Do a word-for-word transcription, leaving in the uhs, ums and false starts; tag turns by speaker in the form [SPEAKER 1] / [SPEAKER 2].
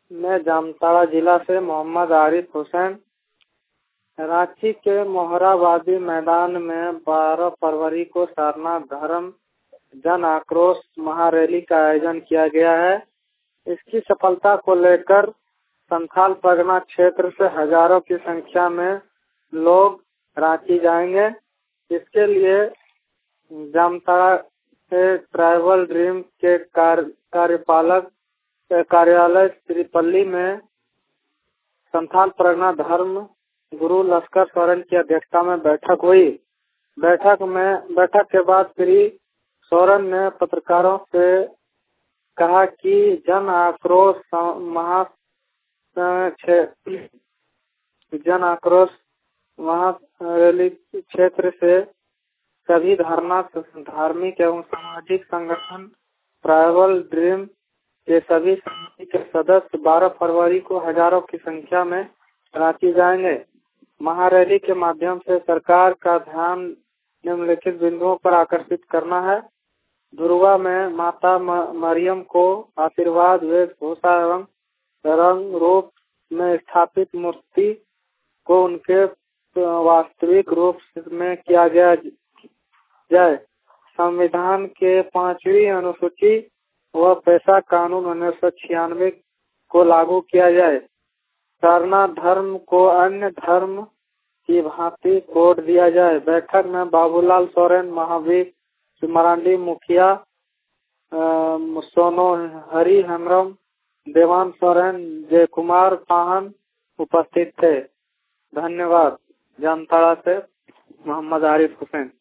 [SPEAKER 1] मैं जामताड़ा जिला से मोहम्मद आरिफ हुसैन। रांची के मोहराबादी मैदान में बारह फरवरी को सारनाथ धर्म जन आक्रोश महारैली का आयोजन किया गया है। इसकी सफलता को लेकर संथाल परगना क्षेत्र से हजारों की संख्या में लोग रांची जाएंगे। इसके लिए जामताड़ा से ट्राइबल ड्रीम के कार्य कार्यपालक कार्यालय त्रिपल्ली में संथाल परगना धर्म गुरु लश्कर सोरेन की अध्यक्षता में बैठक हुई। बैठक में बैठक के बाद श्री सोरेन ने पत्रकारों से कहा कि जन आक्रोश महा जन आक्रोश महारैली क्षेत्र से सभी धर्ना धार्मिक एवं सामाजिक संगठन ट्राइबल ड्रीम के सभी समिति के सदस्य बारह फरवरी को हजारों की संख्या में रांची जाएंगे। महारैली के माध्यम से सरकार का ध्यान निम्नलिखित बिंदुओं पर आकर्षित करना है। दुर्गा में माता मरियम को आशीर्वाद वेशभूषा एवं रंग रूप में स्थापित मूर्ति को उनके वास्तविक रूप में किया गया जाए। संविधान के पांचवी अनुसूची व पैसा कानून उन्नीस सौ छियानवे को लागू किया जाए। सारनाथ धर्म को अन्य धर्म की भांति कोड दिया जाए। बैठक में बाबूलाल सोरेन, महावीर मरांडी, मुखिया सोनो हरि हेम्ब्रम, देवान सोरेन, जय कुमार पाहन उपस्थित थे। धन्यवाद। जामताड़ा से मोहम्मद आरिफ हुसैन।